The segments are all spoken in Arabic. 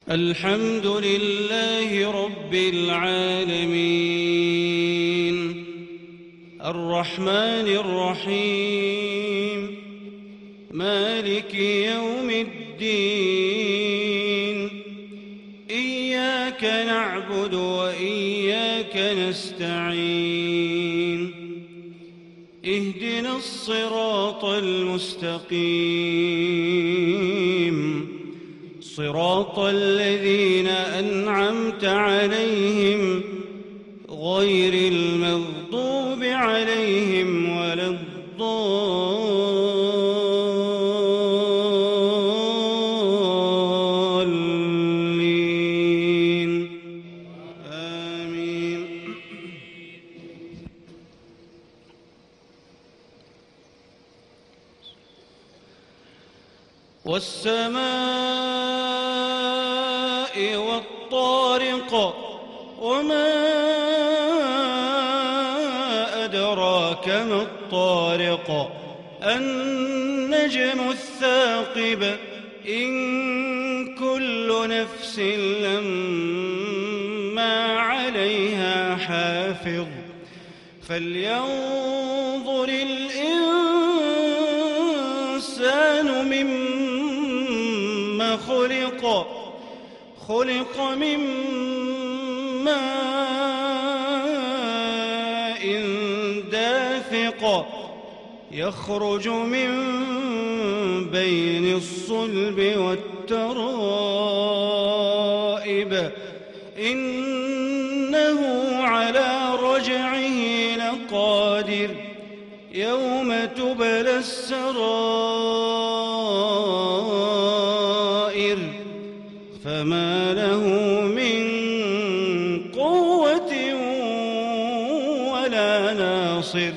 الحمد لله رب العالمين الرحمن الرحيم مالك يوم الدين إياك نعبد وإياك نستعين اهدنا الصراط المستقيم صراط الذين أنعمت عليهم غير المغضوب عليهم ولا الضالين آمين. والسماء والطارق وما أدراك ما الطارق النجم الثاقب إن كل نفس لما عليها حافظ فلينظر الإنسان مما خلق من ماء دافق يخرج من بين الصلب والترائب إنه على رجعه لقادر يوم تبلى السرائر فما له من قوة ولا ناصر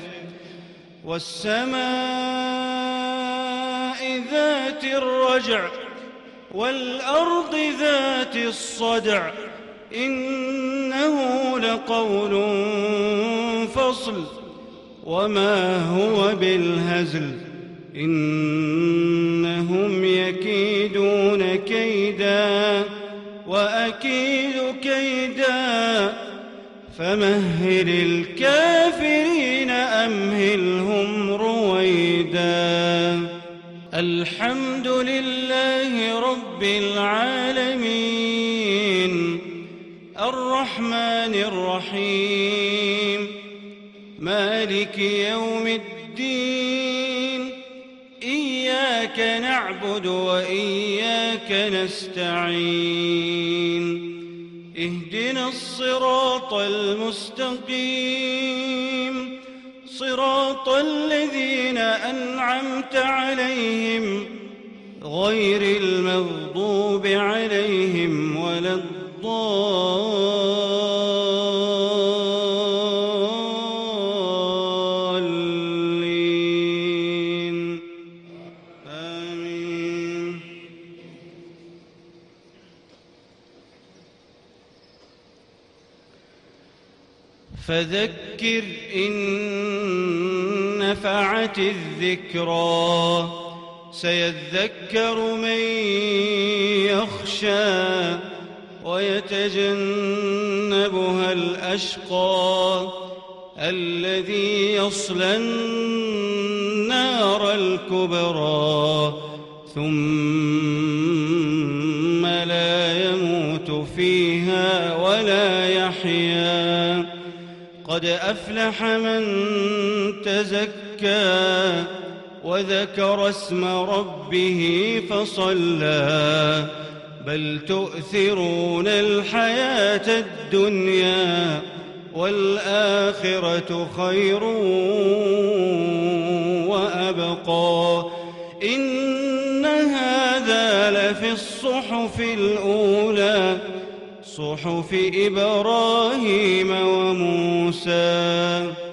والسماء ذات الرجع والأرض ذات الصدع إنه لقول فصل وما هو بالهزل إنهم يكيدون كيدا وأكيد كيدا فمهل الكافرين أمهلهم رويدا. الحمد لله رب العالمين الرحمن الرحيم مالك يوم الدين إياك نعبد وإياك نستعين اهدنا الصراط المستقيم صراط الذين أنعمت عليهم غير المغضوب عليهم ولا الضالين آمين. فذكر إن نفعت الذكرى سيذكر من يخشى ويتجنبها الأشقى الذي يصلى النار الكبرى ثم لا يموت فيها ولا يحيا قد أفلح من تزكى وذكر اسم ربه فصلى بل تؤثرون الحياة الدنيا والآخرة خير وأبقى إن هذا لفي الصحف الأولى صحف إبراهيم وموسى